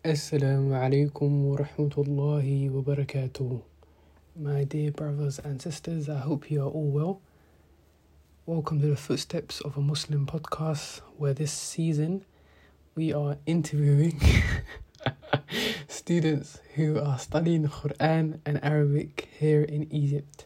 Assalamu alaikum wa rahmatullahi wa barakatuh. My dear brothers and sisters, I hope you are all well. Welcome to the Footsteps of a Muslim podcast, where this season we are interviewing students who are studying Quran and Arabic here in Egypt.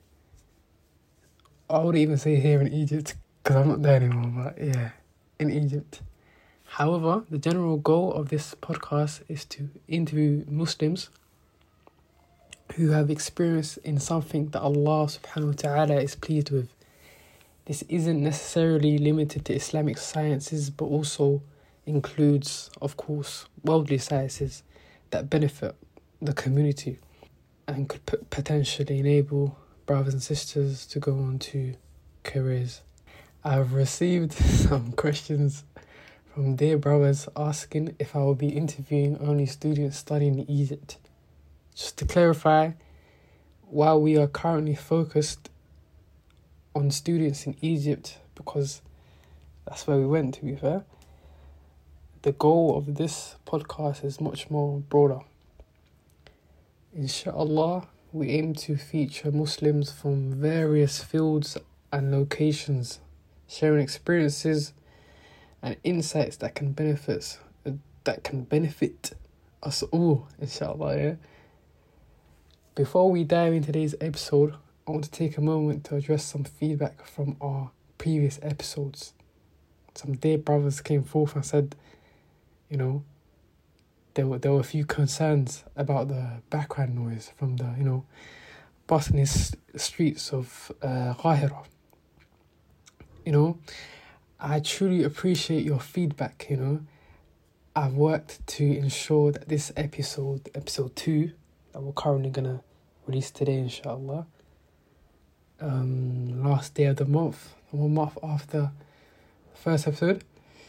I wouldn't even say here in Egypt because I'm not there anymore, but yeah, in Egypt. However, the general goal of this podcast is to interview Muslims who have experience in something that Allah subhanahu wa ta'ala is pleased with. This isn't necessarily limited to Islamic sciences, but also includes, of course, worldly sciences that benefit the community and could potentially enable brothers and sisters to go on to careers. I've received some questions from dear brothers asking if I will be interviewing only students studying in Egypt. Just to clarify, while we are currently focused on students in Egypt, because that's where we went, to be fair, the goal of this podcast is much more broader. Inshallah, we aim to feature Muslims from various fields and locations, sharing experiences and insights that can benefit us all, inshallah, yeah? Before we dive into today's episode, I want to take a moment to address some feedback from our previous episodes. Some dear brothers came forth and said, there were a few concerns about the background noise from the, bustling streets of Qahira. I truly appreciate your feedback, I've worked to ensure that this episode 2, that we're currently going to release today, inshallah, last day of the month, 1 month after the first episode.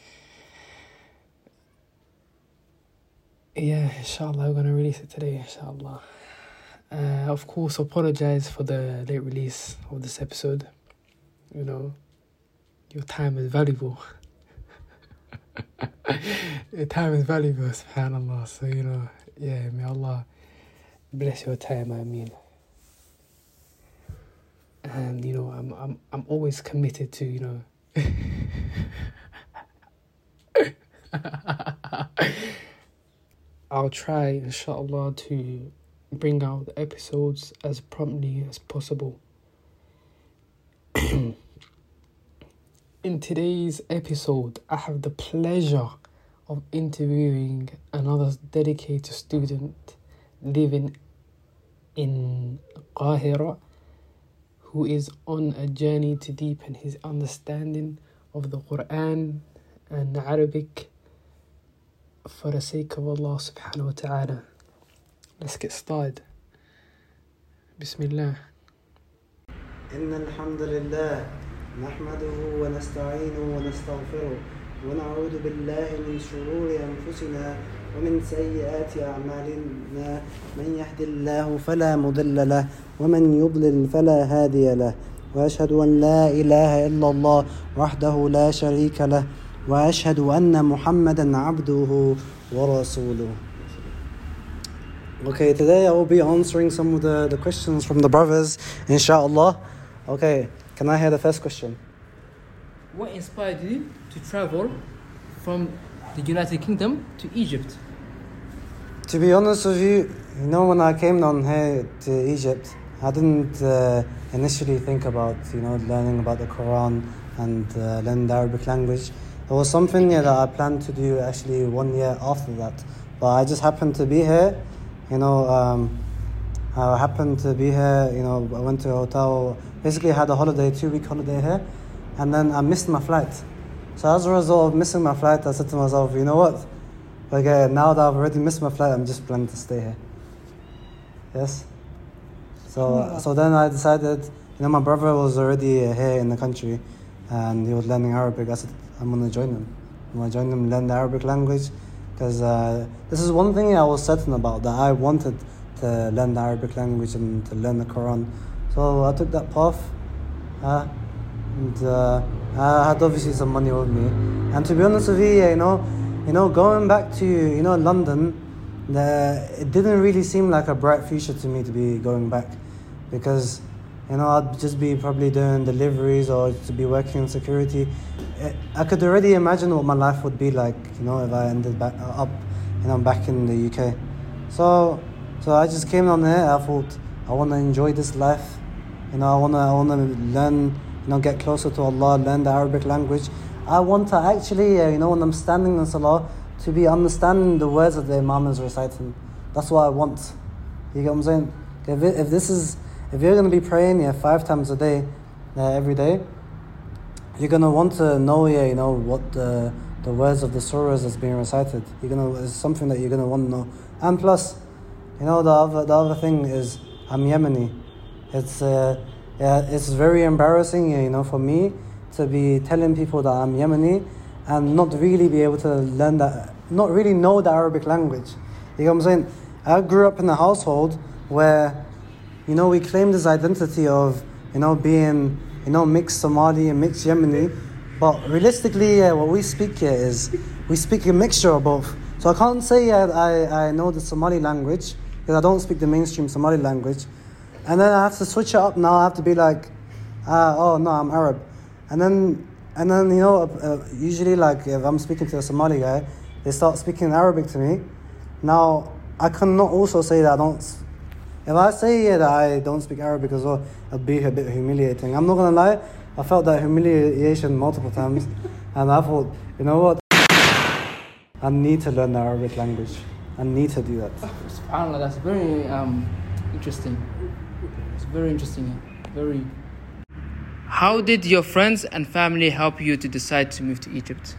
Yeah, inshallah, we're going to release it today, inshallah. Of course, apologize for the late release of this episode. Your time is valuable. Your time is valuable, subhanAllah. So, may Allah bless your time, I mean. And, I'm always committed to, I'll try, inshallah, to bring out the episodes as promptly as possible. In today's episode, I have the pleasure of interviewing another dedicated student living in Qahira who is on a journey to deepen his understanding of the Quran and Arabic for the sake of Allah subhanahu wa ta'ala. Let's get started. Bismillah. إن الحمد لله نحمده ونستعينه ونستغفره ونعوذ بالله من شرور أنفسنا ومن سيئات أعمالنا من يهد الله فلا مضل له ومن يضلل فلا هادي له وأشهد أن لا إله إلا الله وحده لا شريك له وأشهد أن محمدا عبده ورسوله. Okay, today I will be answering some of the questions from the brothers, inshallah. Okay, can I hear the first question? What inspired you to travel from the United Kingdom to Egypt? To be honest with you, when I came down here to Egypt, I didn't initially think about, learning about the Quran and learning the Arabic language. It was something that I planned to do actually 1 year after that. But I just happened to be here, I happened to be here, I went to a hotel, basically had a holiday, 2-week holiday here, and then I missed my flight. So as a result of missing my flight, I said to myself, you know what? Okay, now that I've already missed my flight, I'm just planning to stay here. Yes? So then I decided, my brother was already here in the country, and he was learning Arabic. I said, I'm going to join him. I'm going to join him, learn the Arabic language, because this is one thing I was certain about, that I wanted to learn the Arabic language and to learn the Quran. So I took that path, and I had obviously some money with me. And to be honest with you, going back to, London, it didn't really seem like a bright future to me to be going back, because, I'd just be probably doing deliveries or to be working in security. I could already imagine what my life would be like, if I ended back back in the UK. So I just came down there. I thought I want to enjoy this life. I want to learn, get closer to Allah, learn the Arabic language. I want to actually, when I'm standing in Salah, to be understanding the words that the Imam is reciting. That's what I want. You get what I'm saying? If you're going to be praying 5 times a day, every day, you're going to want to know, what the words of the surahs that's being recited. It's something that you're going to want to know. And plus, the other thing is, I'm Yemeni. It's very embarrassing, for me to be telling people that I'm Yemeni and not really be able to learn that, not really know the Arabic language. You know what I'm saying? I grew up in a household where, we claim this identity of, being, mixed Somali and mixed Yemeni. But realistically, what we speak here is, we speak a mixture of both. So I can't say I know the Somali language, because I don't speak the mainstream Somali language. And then I have to switch it up now. I have to be like, oh no, I'm Arab. And then usually like if I'm speaking to a Somali guy, they start speaking Arabic to me. Now, I cannot also say that I don't. If I say that I don't speak Arabic as well, it'd be a bit humiliating. I'm not gonna lie, I felt that humiliation multiple times, and I thought, you know what? I need to learn the Arabic language. I need to do that. SubhanAllah, that's very interesting. It's very interesting. Very. How did your friends and family help you to decide to move to Egypt?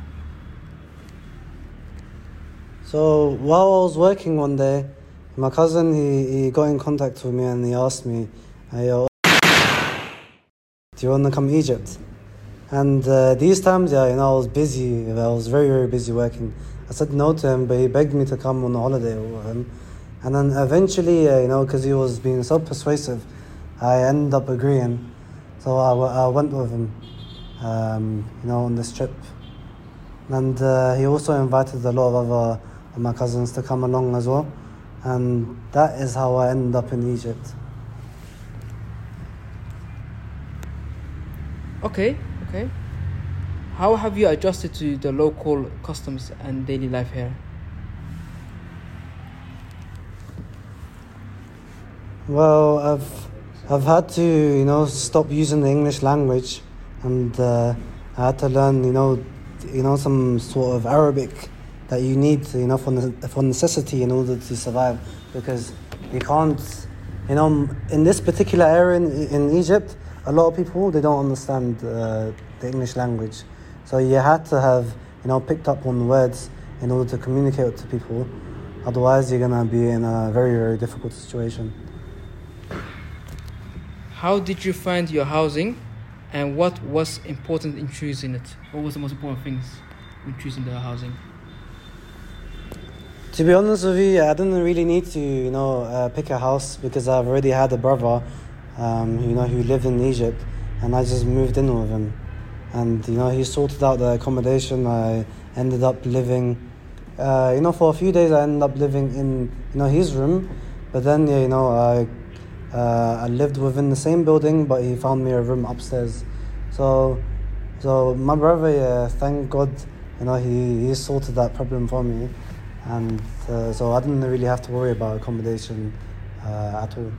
So while I was working one day, my cousin, he got in contact with me and he asked me, do you want to come to Egypt? And these times, I was busy. I was very, very busy working. I said no to him, but he begged me to come on a holiday with him. And then eventually, because he was being so persuasive, I ended up agreeing. So I went with him, on this trip. And he also invited a lot of other of my cousins to come along as well. And that is how I ended up in Egypt. Okay. How have you adjusted to the local customs and daily life here? Well, I've had to, stop using the English language, and I had to learn, some sort of Arabic that you need, for necessity in order to survive, because you can't, in this particular area in Egypt, a lot of people, they don't understand the English language. So you had to have, picked up on words in order to communicate to people. Otherwise, you're going to be in a very, very difficult situation. How did you find your housing, and what was important in choosing it? What was the most important things when choosing the housing? To be honest with you, I didn't really need to, pick a house, because I've already had a brother, who lived in Egypt, and I just moved in with him. And, he sorted out the accommodation. I ended up living, for a few days I ended up living in, his room. But then, I lived within the same building, but he found me a room upstairs. So my brother, thank God, he sorted that problem for me. And so I didn't really have to worry about accommodation at all.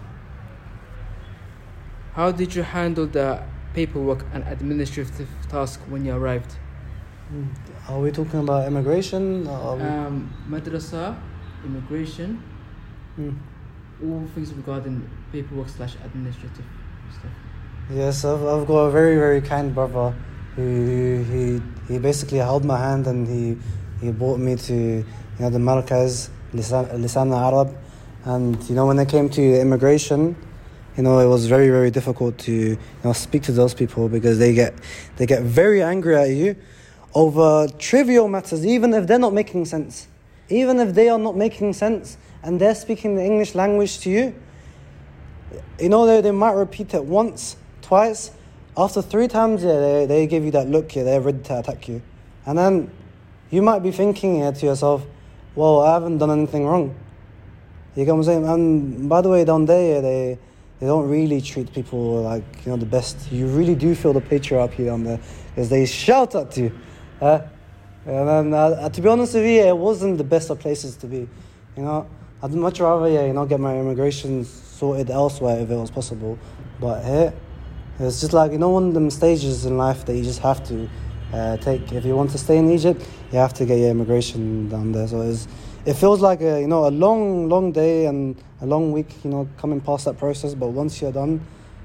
How did you handle the paperwork and administrative tasks when you arrived? Are we talking about immigration? Madrasa, immigration, all things regarding paperwork / administrative stuff. Yes, I've got a very, very kind brother who he basically held my hand, and he brought me to the Markaz, Lisan Arab. And when it came to immigration, it was very, very difficult to speak to those people, because they get very angry at you over trivial matters, even if they're not making sense. Even if they are not making sense and they're speaking the English language to you, they might repeat it once, twice. After 3 times, they give you that look, they're ready to attack you. And then you might be thinking here to yourself, well, I haven't done anything wrong. You get what I'm saying? And by the way, down there, they don't really treat people like, the best. You really do feel the patriarchy down there, because they shout at you. And then, to be honest with you, it wasn't the best of places to be. I'd much rather, get my immigration sorted elsewhere if it was possible. But here, it's just like, one of them stages in life that you just have to take. If you want to stay in Egypt, you have to get your immigration down there. So it feels like a long day and a long week, coming past that process. But once you're done,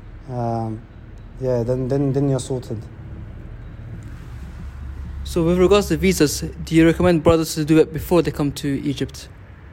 then you're sorted. So with regards to visas, do you recommend brothers to do it before they come to Egypt?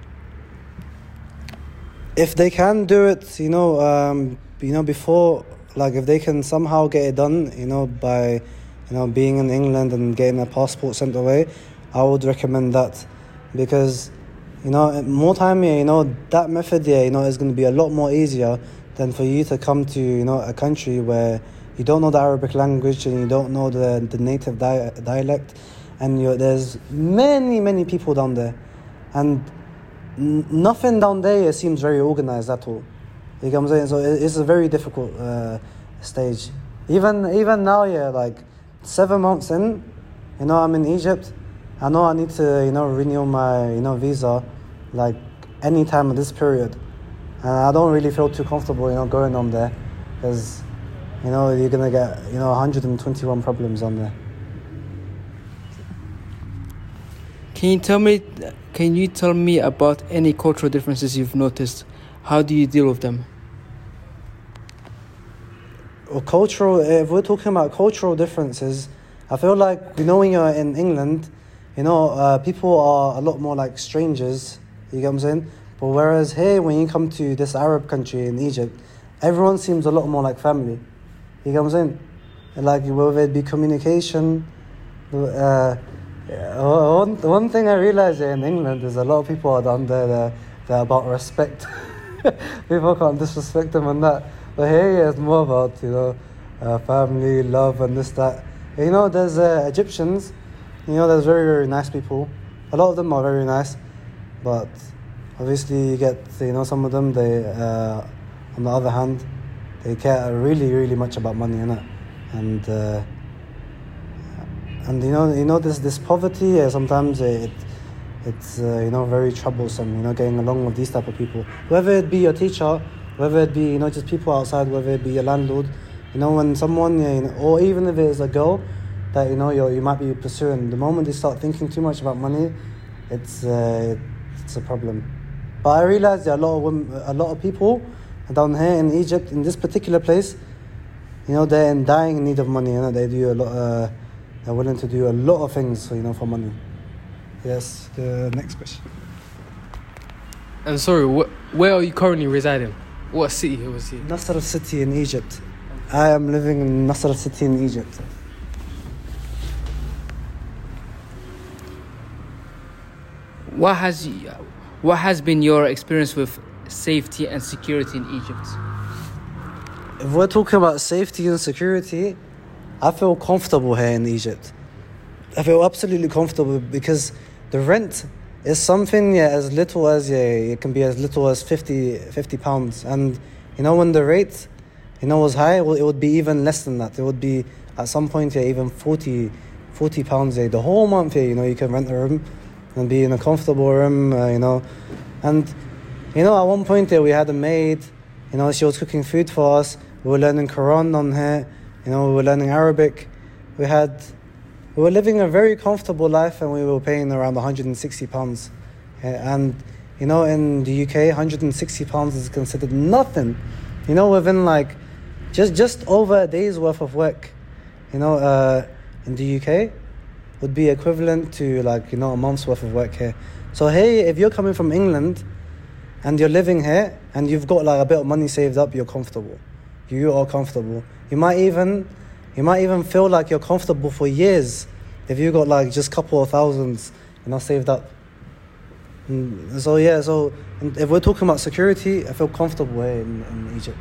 If they can do it, before, like if they can somehow get it done, by, being in England and getting a passport sent away, I would recommend that. Because, more time here, that method here, is going to be a lot more easier than for you to come to, a country where you don't know the Arabic language and you don't know the native dialect, and there's many people down there, and nothing down there seems very organized at all. You get what I'm saying? So it's a very difficult stage. Even now, like 7 months in, I'm in Egypt. I know I need to, renew my, visa, like any time of this period. And I don't really feel too comfortable, going on there, because, you're gonna get, 121 problems on there. Can you tell me about any cultural differences you've noticed? How do you deal with them? Well, if we're talking about cultural differences, I feel like, when you're in England, people are a lot more like strangers, you get what I'm saying? But whereas here, when you come to this Arab country in Egypt, everyone seems a lot more like family, you get what I'm saying? Like, whether it be communication, one thing I realised in England is a lot of people are down there, they're about respect. People can't disrespect them and that. But here it's more about, family, love and this, that. There's Egyptians, there's very, very nice people. A lot of them are very nice. But obviously you get, some of them, they, on the other hand, they care really, really much about money, innit? And this poverty, sometimes it's very troublesome, getting along with these type of people. Whether it be your teacher, whether it be, just people outside, whether it be your landlord, when someone, or even if it is a girl that, you might be pursuing, the moment they start thinking too much about money, it's a problem. But I realized there are a lot of people down here in Egypt, in this particular place, they're in dying need of money, they do a lot, they're willing to do a lot of things, for money. Yes, the next question. And sorry, where are you currently residing? What city was he? Nasr City in Egypt. I am living in Nasr City in Egypt. What has been your experience with safety and security in Egypt? If we're talking about safety and security, I feel comfortable here in Egypt. I feel absolutely comfortable because the rent is something as little as it can be as little as 50 pounds, and when the rate was high, it would be even less than that. It would be at some point even 40 pounds the whole month you can rent a room and be in a comfortable room, and at one point we had a maid, she was cooking food for us. We were learning Quran on here, we were learning Arabic. We were living a very comfortable life, and we were paying around 160 pounds. And, in the UK, 160 pounds is considered nothing. Within like just over a day's worth of work, in the UK, would be equivalent to like, a month's worth of work here. So hey, if you're coming from England and you're living here and you've got like a bit of money saved up, you're comfortable. You are comfortable. You might even feel like you're comfortable for years if you got like just a couple of thousands, saved up. So if we're talking about security, I feel comfortable here in Egypt.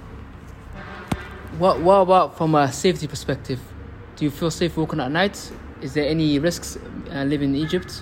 What about from a safety perspective? Do you feel safe walking at night? Is there any risks living in Egypt?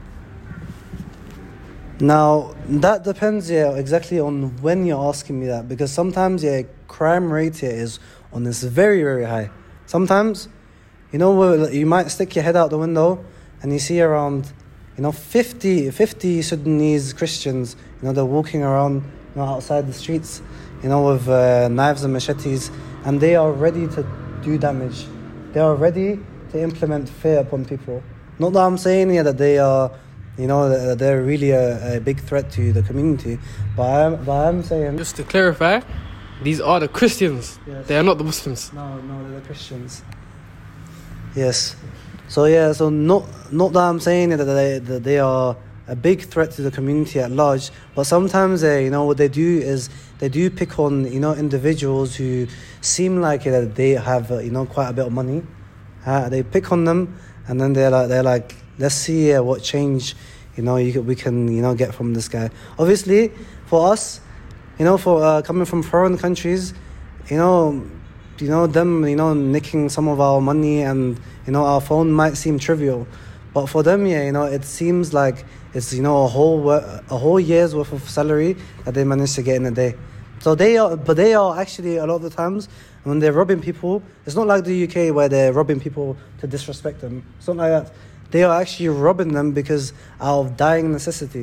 Now, that depends, exactly on when you're asking me that. Because sometimes, crime rate here is on this very, very high. Sometimes, you might stick your head out the window and you see around, 50 Sudanese Christians, they're walking around, outside the streets, with knives and machetes, and they are ready to do damage. They are ready to implement fear upon people. Not that I'm saying here that they are, that they're really a big threat to the community, but I'm saying... Just to clarify, these are the Christians. Yes. They are not the Muslims. No, they're the Christians. Yes. So not that I'm saying that they are a big threat to the community at large, but sometimes what they do is they do pick on individuals who seem like that they have quite a bit of money. They pick on them, and then they're like let's see what change we can get from this guy. Obviously, for us, for coming from foreign countries, them nicking some of our money and our phone might seem trivial, but for them, it seems like it's a whole year's worth of salary that they managed to get in a day. So they are actually, a lot of the times when they're robbing people, it's not like the UK where they're robbing people to disrespect them. It's not like that. They are actually robbing them because out of dying necessity.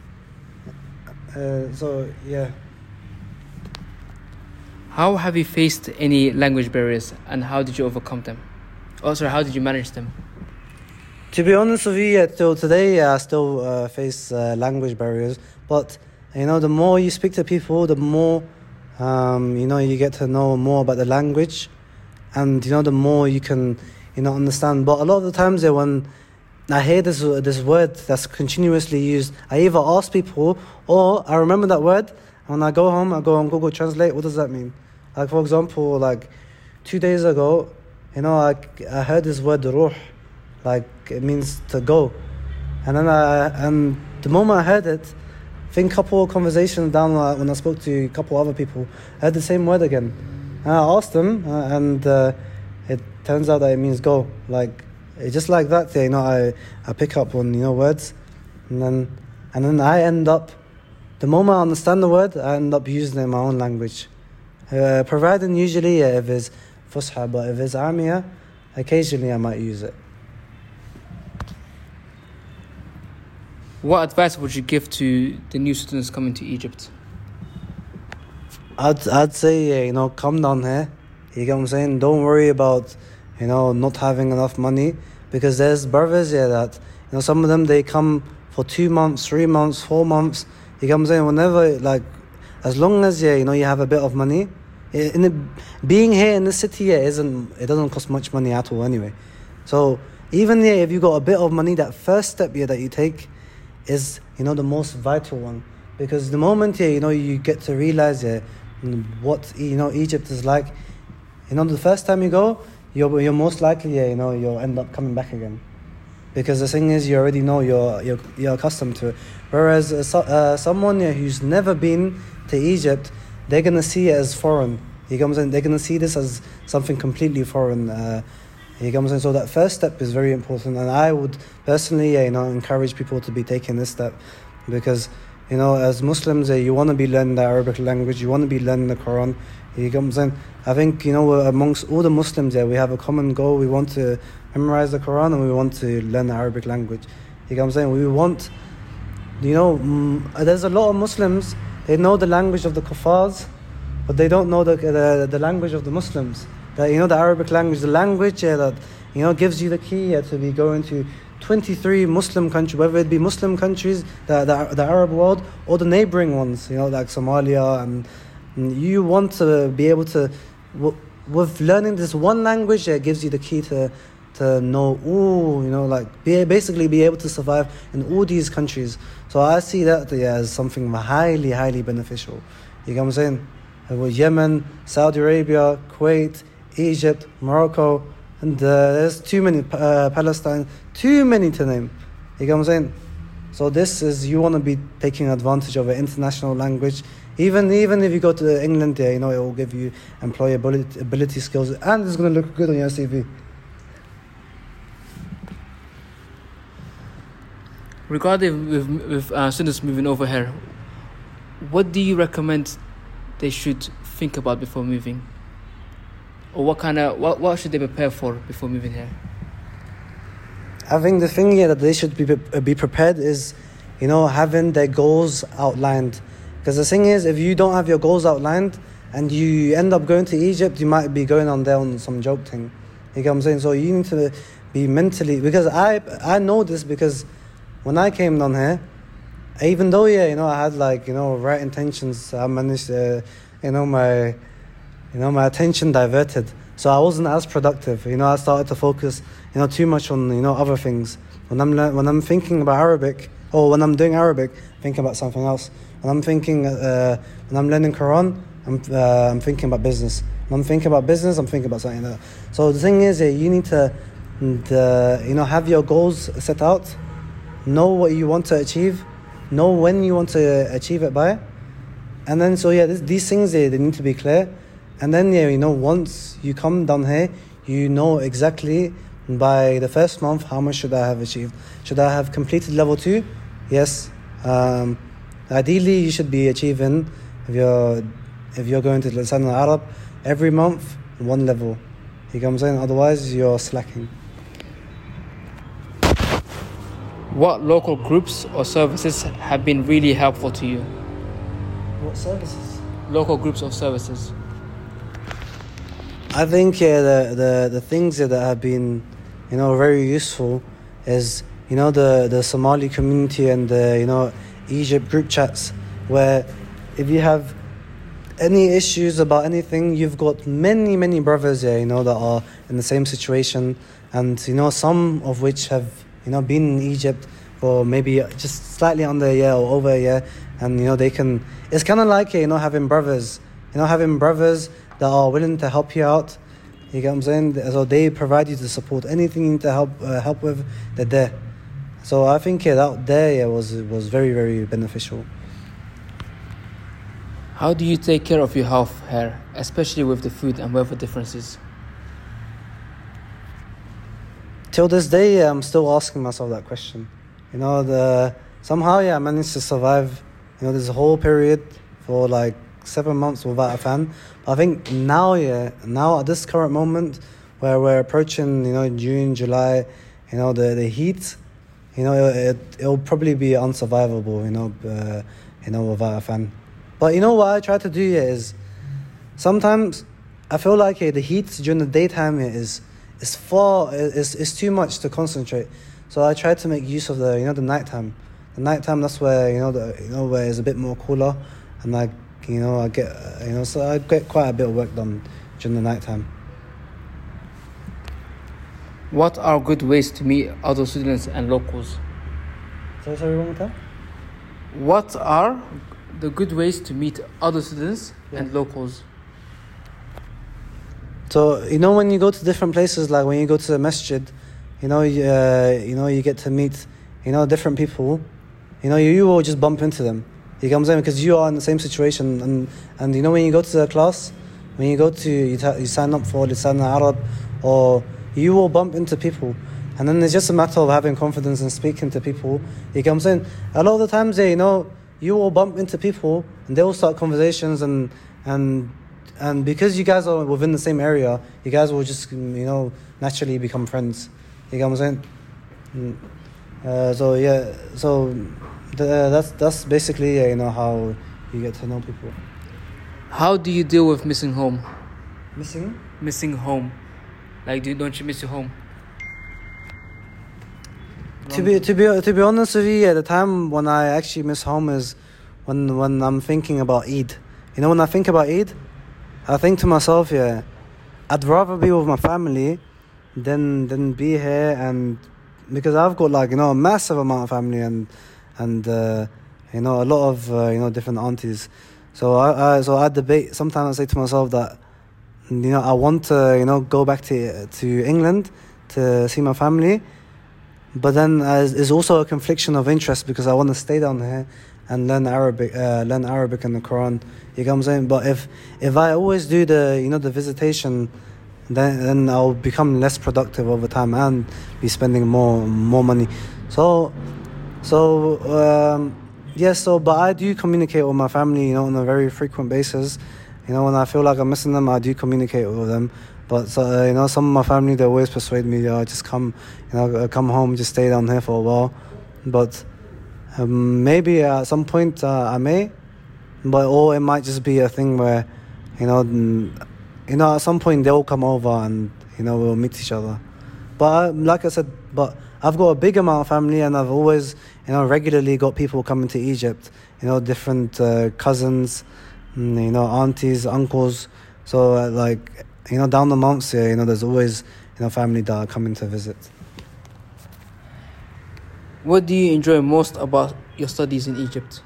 How have you faced any language barriers, and how did you overcome them? Also, how did you manage them? To be honest with you, till today, I still face language barriers. But, the more you speak to people, the more, you get to know more about the language. And, the more you can, understand. But a lot of the times, when I hear this word that's continuously used, I either ask people, or I remember that word, and when I go home, I go on Google Translate, what does that mean? Like, for example, 2 days ago, I heard this word, ruh, it means to go. And then and the moment I heard it, I think a couple of conversations down, when I spoke to a couple other people, I heard the same word again. And I asked them, and it turns out that it means go. Just like that, I pick up on, words. And then I end up, the moment I understand the word, I end up using it in my own language. Providing usually if it's Fusha, but if it's Amiya, occasionally I might use it. What advice would you give to the new students coming to Egypt? I'd say, come down here. You get what I'm saying? Don't worry about, not having enough money, because there's brothers here that, some of them, they come for 2 months, 3 months, 4 months. You get what I'm saying? Whenever, as long as, you have a bit of money, being here in the city, it doesn't cost much money at all anyway. So even if you got a bit of money, that first step here that you take is, the most vital one. Because the moment here, you get to realize what, Egypt is like, the first time you go, you're most likely, you'll end up coming back again. Because the thing is, you already know you're accustomed to it. Whereas someone who's never been to Egypt, they're going to see it as foreign. You get what I'm saying? They're going to see this as something completely foreign. You get what I'm saying? So that first step is very important. And I would personally, encourage people to be taking this step. Because, as Muslims, you want to be learning the Arabic language. You want to be learning the Quran. You get what I'm saying? I think, amongst all the Muslims, we have a common goal. We want to memorize the Quran and we want to learn the Arabic language. You get what I'm saying? We want, there's a lot of Muslims, they know the language of the kuffars, but they don't know the language of the Muslims. The Arabic language, the language that, gives you the key to be going to 23 Muslim countries, whether it be Muslim countries, the Arab world, or the neighboring ones, like Somalia. And you want to be able to, with learning this one language, it gives you the key to know, basically be able to survive in all these countries. So I see that as something highly, highly beneficial. You get what I'm saying? With Yemen, Saudi Arabia, Kuwait, Egypt, Morocco, and there's too many, Palestine, too many to name. You get what I'm saying? So this is, you want to be taking advantage of an international language. Even if you go to England, it will give you employability skills, and it's going to look good on your CV. Regarding with students moving over here, what do you recommend they should think about before moving? Or what should they prepare for before moving here? I think the thing here that they should be prepared is, having their goals outlined. Because the thing is, if you don't have your goals outlined and you end up going to Egypt, you might be going on there on some joke thing. You get what I'm saying? So you need to be mentally, because I know this, because when I came down here, even though I had right intentions, I managed my attention diverted, so I wasn't as productive. I started to focus too much on other things. When I'm thinking about Arabic, or when I'm doing Arabic, thinking about something else. When I'm learning Quran, I'm thinking about business. When I'm thinking about business, I'm thinking about something else. So the thing is, you need to have your goals set out, know what you want to achieve, know when you want to achieve it by, and then these things they need to be clear. And then once you come down here, you know exactly by the first month how much should I have achieved. Should I have completed level 2? Yes. Ideally, you should be achieving, if you're going to Lisan al-Arab, every month 1 level. You get what I'm saying? Otherwise, you're slacking. What local groups or services have been really helpful to you? What services? Local groups or services. I think the things that have been very useful is the Somali community and the Egypt group chats, where if you have any issues about anything, you've got many brothers here that are in the same situation, and some of which have been in Egypt for maybe just slightly under a year or over a year, and they can. It's kind of like having brothers, having brothers that are willing to help you out. You get what I'm saying? So they provide you the support. Anything you need to help with, they're there. So I think that there was very, very beneficial. How do you take care of your health here, especially with the food and weather differences? Till this day, I'm still asking myself that question. Somehow I managed to survive this whole period for 7 months without a fan. But I think now at this current moment where we're approaching June, July, the heat, it'll probably be unsurvivable, without a fan. But what I try to do here is, sometimes I feel like the heat during the daytime is too much to concentrate. So I try to make use of the nighttime. The nighttime, that's where where it's a bit more cooler, and I get quite a bit of work done during the nighttime. What are good ways to meet other students and locals? Sorry, one more time? What are the good ways to meet other students and locals? So when you go to different places, like when you go to the masjid, you get to meet different people. You will just bump into them. You get what I'm saying? Because you are in the same situation, and when you go to the class, when you go to you sign up for Lisan al-Arab, or you will bump into people, and then it's just a matter of having confidence and speaking to people. You get what I'm saying? A lot of the times, you will bump into people, and they will start conversations, and because you guys are within the same area, you guys will just naturally become friends. You get what I'm saying? That's basically how you get to know people. How do you deal with missing home? Missing home. Don't you miss your home? To be honest with you, the time when I actually miss home is when I'm thinking about Eid. When I think about Eid, I think to myself, I'd rather be with my family than be here, and because I've got a massive amount of family and a lot of different aunties. So I debate. Sometimes I say to myself that I want to go back to England to see my family, but then there's also a confliction of interest because I want to stay down here and learn Arabic and the Quran. You get what I'm saying? But if I always do the visitation, then I'll become less productive over time and be spending more money. So So, but I do communicate with my family, on a very frequent basis. When I feel like I'm missing them, I do communicate with them. But, some of my family, they always persuade me, just come home, just stay down here for a while. But maybe at some point I may, or it might just be a thing where, at some point they'll come over and, we'll meet each other. But like I said, I've got a big amount of family, and I've always, regularly got people coming to Egypt, different cousins, aunties, uncles. So, down the months here, there's always, family that are coming to visit. What do you enjoy most about your studies in Egypt?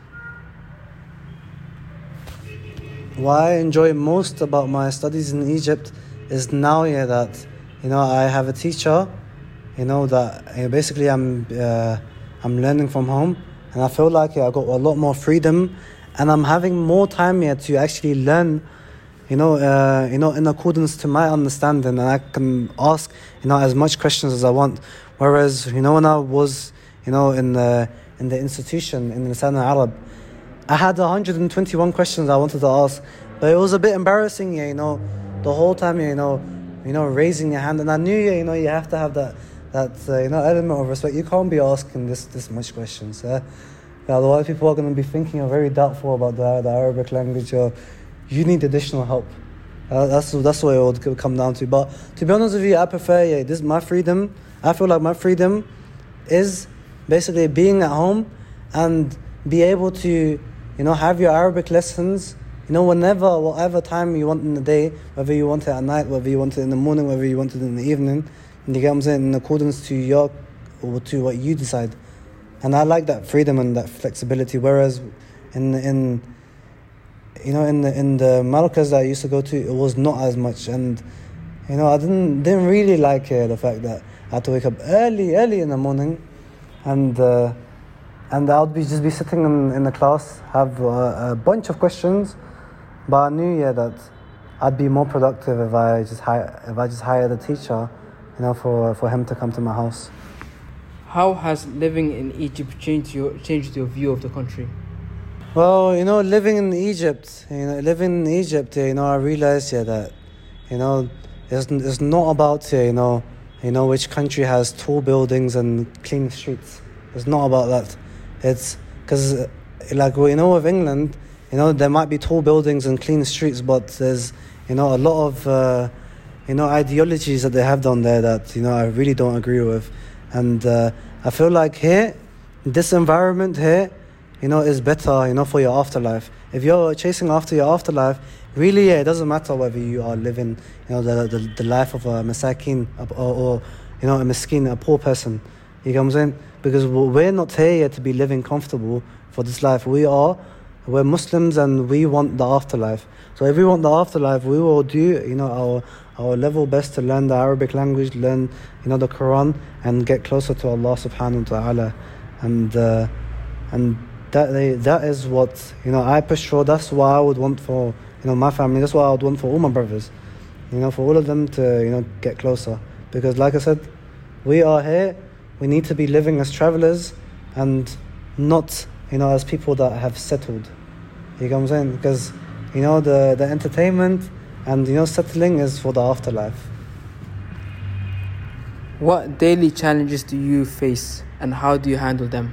What I enjoy most about my studies in Egypt is now, that, I have a teacher, that basically I'm learning from home, and I feel like I got a lot more freedom, and I'm having more time here to actually learn, in accordance to my understanding, and I can ask, as much questions as I want. Whereas, when I was, in the institution in Lisan al-Arab, I had 121 questions I wanted to ask, but it was a bit embarrassing, the whole time, raising your hand, and I knew, you have to have that element of respect. You can't be asking this much questions. Otherwise, people are going to be thinking you're very doubtful about the Arabic language, or you need additional help. That's what it would come down to. But to be honest with you, I prefer my freedom. I feel like my freedom is basically being at home and be able to, have your Arabic lessons, whenever, whatever time you want in the day, whether you want it at night, whether you want it in the morning, whether you want it in the evening. And you get what I'm saying, in accordance to to what you decide. And I like that freedom and that flexibility. Whereas in the Markaz that I used to go to, it was not as much. And I didn't really like the fact that I had to wake up early in the morning, and I would just be sitting in the class, have a bunch of questions, but I knew that I'd be more productive if I just hired a teacher, for him to come to my house. How has living in Egypt changed your view of the country? Well, living in Egypt, I realized that, it's not about which country has tall buildings and clean streets. It's not about that. It's because, with England, there might be tall buildings and clean streets, but there's, a lot of, ideologies that they have down there that, I really don't agree with. And I feel like here, this environment here, is better, for your afterlife. If you're chasing after your afterlife, really, it doesn't matter whether you are living, the life of a masakin or a miskin, a poor person. You get what I'm saying? Because we're not here to be living comfortable for this life. We're Muslims, and we want the afterlife. So if we want the afterlife, we will do, our level best to learn the Arabic language, learn, the Quran, and get closer to Allah subhanahu wa ta'ala. And that is what, I push for. That's what I would want for, my family. That's what I would want for all my brothers. For all of them to, get closer. Because like I said, we are here. We need to be living as travelers and not, as people that have settled. You get what I'm saying? Because, the entertainment and, settling is for the afterlife. What daily challenges do you face, and how do you handle them?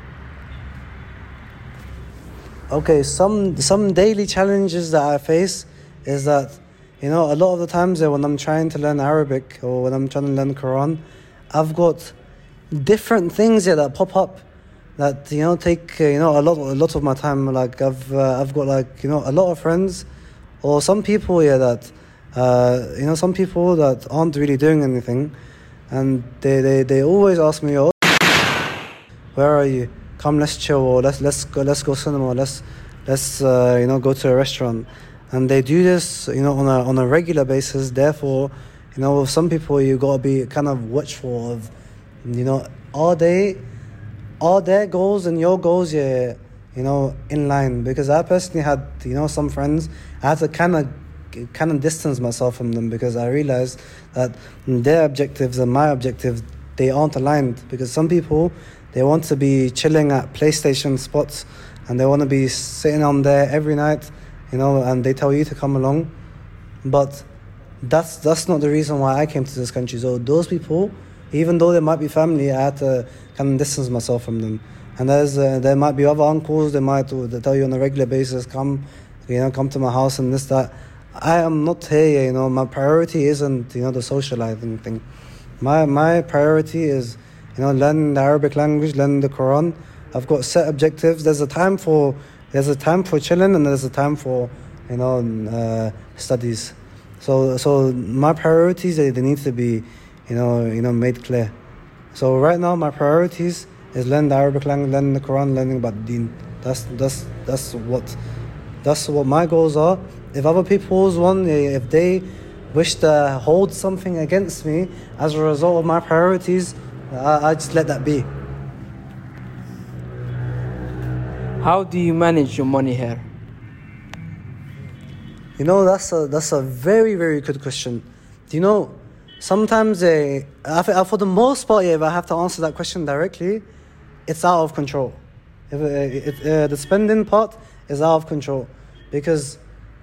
Okay, some daily challenges that I face is that, a lot of the times when I'm trying to learn Arabic or when I'm trying to learn Quran, I've got different things that pop up that, take, a lot of my time. Like I've got a lot of friends or some people that, some people that aren't really doing anything, and they always ask me, oh, where are you? Come, let's chill, or let's go cinema, let's go to a restaurant. And they do this, on a regular basis. Therefore, with some people you gotta be kind of watchful of, are their goals and your goals, in line? Because I personally had, some friends, I had to kind of distance myself from them, because I realized that their objectives and my objectives, they aren't aligned. Because some people, they want to be chilling at PlayStation spots, and they want to be sitting on there every night, and they tell you to come along. But that's not the reason why I came to this country. So those people, even though they might be family, I had to kind of distance myself from them. And there might be other uncles, they tell you on a regular basis, come to my house and this, that. I am not here, my priority isn't, the socializing thing. My priority is, learning the Arabic language, learning the Quran. I've got set objectives. There's a time for chilling, and there's a time for, studies. So my priorities, they need to be, made clear. So right now, my priorities is learn the Arabic language, learning the Quran, learning about Deen. That's what my goals are. If other people's if they wish to hold something against me as a result of my priorities, I just let that be. How do you manage your money here? That's a very, very good question. Sometimes for the most part, if I have to answer that question directly, it's out of control. The spending part is out of control, because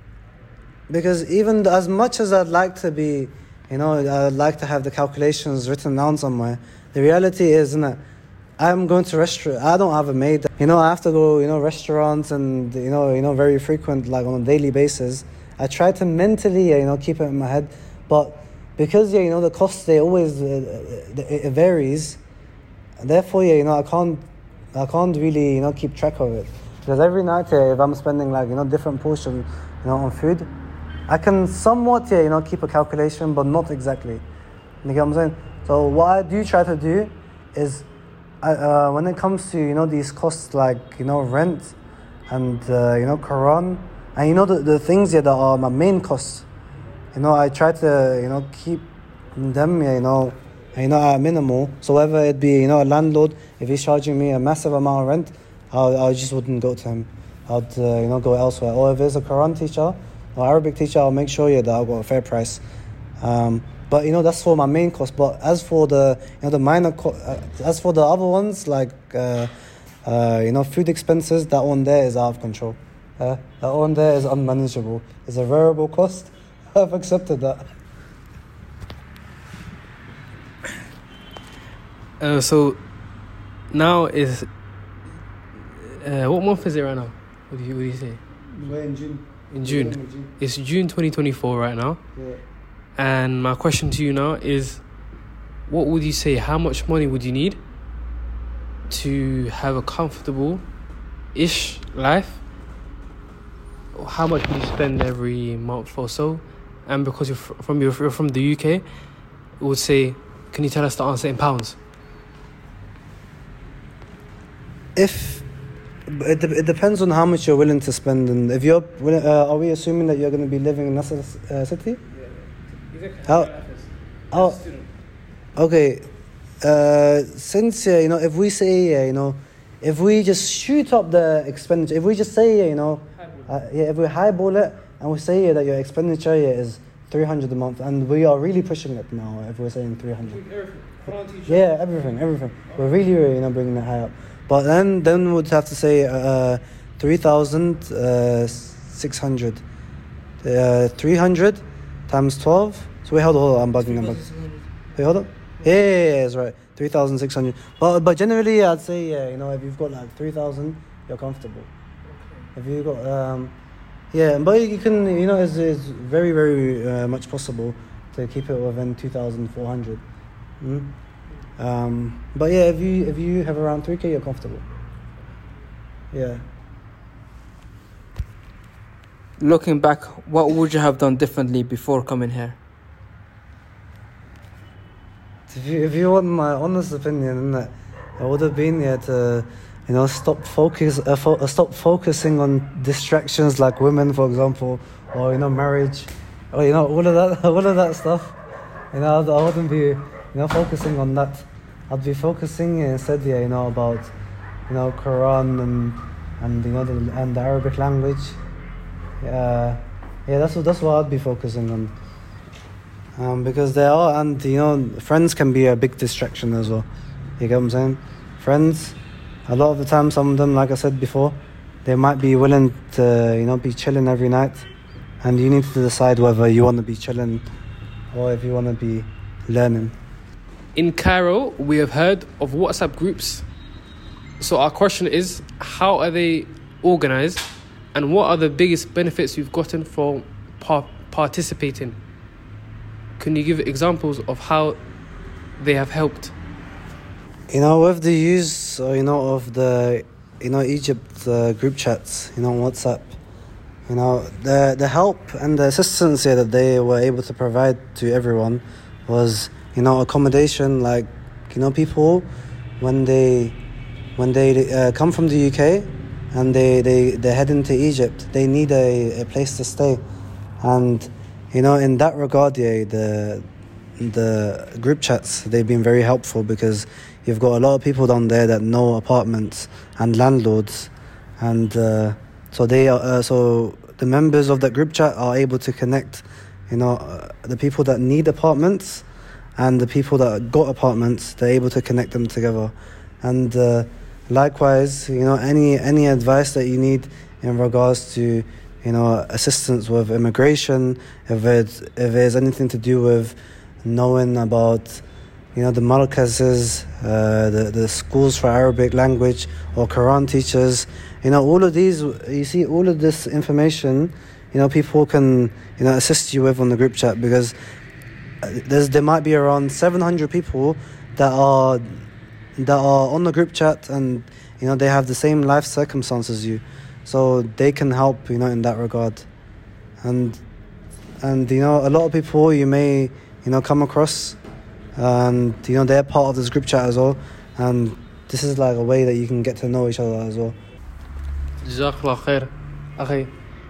even as much as I'd like to be, I'd like to have the calculations written down somewhere, the reality is, I'm going to restaurant. I don't have a maid. I have to go, restaurants and, very frequent, like on a daily basis. I try to mentally, keep it in my head. But because, the costs, they always, it varies. Therefore, I can't really, keep track of it. Because every night, if I'm spending different portion, on food, I can somewhat, keep a calculation, but not exactly. You get what I'm saying? So what I do try to do is, when it comes to, these costs like, rent and, Quran, and, the things that are my main costs, I try to, keep them, at minimal. So whether it be, a landlord, if he's charging me a massive amount of rent, I just wouldn't go to him. I'd, go elsewhere. Or if there's a Quran teacher or Arabic teacher, I'll make sure that I've got a fair price. But that's for my main cost. But as for the the minor as for the other ones like food expenses, that one there is out of control. That one there is unmanageable. It's a variable cost. I've accepted that. So now is what month is it right now? What do you say? We're in June. In June. It's June 2024 right now. Yeah. And my question to you now is, what would you say, how much money would you need to have a comfortable-ish life? How much would you spend every month or so? And because you're from the UK, it would say, can you tell us the answer in pounds? It depends on how much you're willing to spend, and if you're are we assuming that you're going to be living in Nasser city? Okay. Since if we say if we just shoot up the expenditure, if we just say if we highball it and we say that your expenditure is 300 a month, and we are really pushing it now. If we're saying 300, yeah, everything. We're really bringing it high up. But then we'd have to say 3,600. 300 times 12. So wait, hold on. I'm bugging. Wait, hold on. Yeah, that's right. 3,600. But generally, I'd say if you've got like 3,000, you're comfortable. If you've got but you can it's very, very much possible to keep it within 2,400. But yeah, if you have around 3K, you're comfortable. Yeah. Looking back, what would you have done differently before coming here? If you want my honest opinion, it would have been to stop focusing on distractions like women, for example, or marriage, or all of that stuff. I wouldn't be focusing on that. I'd be focusing instead about Quran and the Arabic language. That's what I'd be focusing on. Because friends can be a big distraction as well. You get what I'm saying? friends, a lot of the time, some of them, like I said before, they might be willing to, be chilling every night. And you need to decide whether you want to be chilling or if you want to be learning. In Cairo, we have heard of WhatsApp groups. So our question is, how are they organized? And what are the biggest benefits you've gotten from participating? Can you give examples of how they have helped? With the use, of the, Egypt group chats, WhatsApp, the help and the assistance here that they were able to provide to everyone was, accommodation. Like, people, when they come from the UK and they head into Egypt, they need a place to stay. And, in that regard, the group chats, they've been very helpful because you've got a lot of people down there that know apartments and landlords, and so the members of that group chat are able to connect, the people that need apartments and the people that got apartments. They're able to connect them together, and likewise, any advice that you need in regards to, assistance with immigration, if there's anything to do with knowing about, the markazes, the schools for Arabic language or Quran teachers, all of these, all of this information, people can, assist you with on the group chat, because there might be around 700 people that are on the group chat, and, they have the same life circumstances as you, so they can help, in that regard. And a lot of people you may, come across, and they're part of this group chat as well, and this is like a way that you can get to know each other as well. Jazakallah khair. Akhi,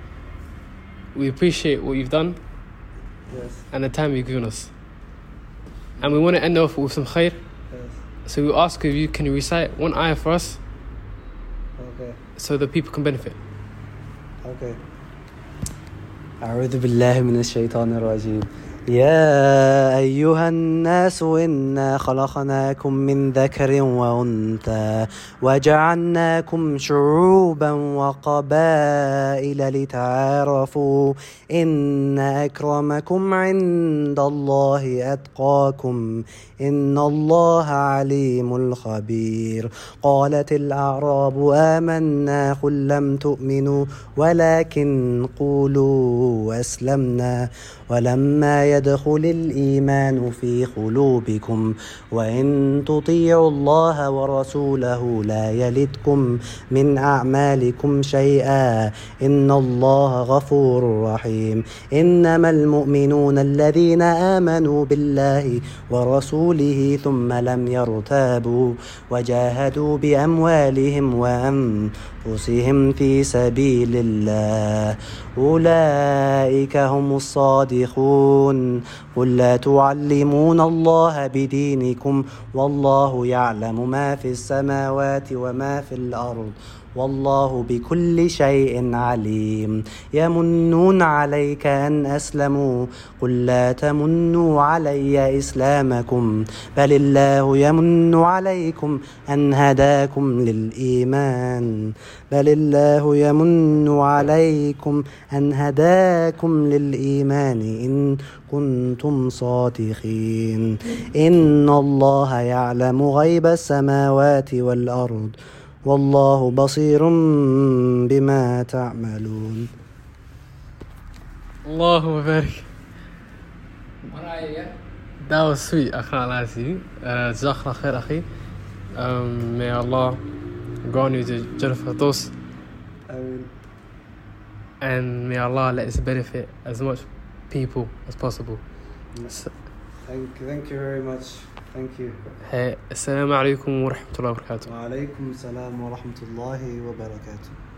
we appreciate what you've done. Yes. And the time you've given us, and we want to end off with some khair. Yes. So we ask if you can recite one ayah for us, Okay. so that people can benefit. Okay. أعوذ بالله من الشيطان الرجيم. يا أيها الناس إنا خلقناكم من ذكر وأنثى وجعلناكم شعوبا وقبائل لتعارفوا إن أكرمكم عند الله أتقاكم إن الله عليم خبير. قالت الأعراب آمنا قل لم تؤمنوا ولكن قولوا أسلمنا ولما يدخل الإيمان في قلوبكم وإن تطيعوا الله ورسوله لا يلدكم من أعمالكم شيئا إن الله غفور رحيم. إنما المؤمنون الذين آمنوا بالله ورسوله ثم لم يرتابوا وجاهدوا بأموالهم وأنفسهم في سبيل الله أولئك هم الصادقون. قل لا تعلمون الله بدينكم والله يعلم ما في السماوات وما في الأرض والله بكل شيء عليم. يمنون عليك أن أسلموا قل لا تمنوا علي إسلامكم بل الله يمن عليكم أن هداكم للإيمان بل الله يمن عليكم أن هداكم للإيمان إن كنتم صادقين. إن الله يعلم غيب السماوات والأرض والله بصير بما تعملون. Allahu barik. That was sweet. I can't lie to you. Jazakallah khair, akhi. May Allah grant you the Jannah Firdaus, and may Allah let us benefit as much people as possible. Thank you very much. Thank you. Hey, assalamu alaikum wa rahmatullahi wa barakatuh. Wa alaikum salam wa rahmatullahi wa barakatuh.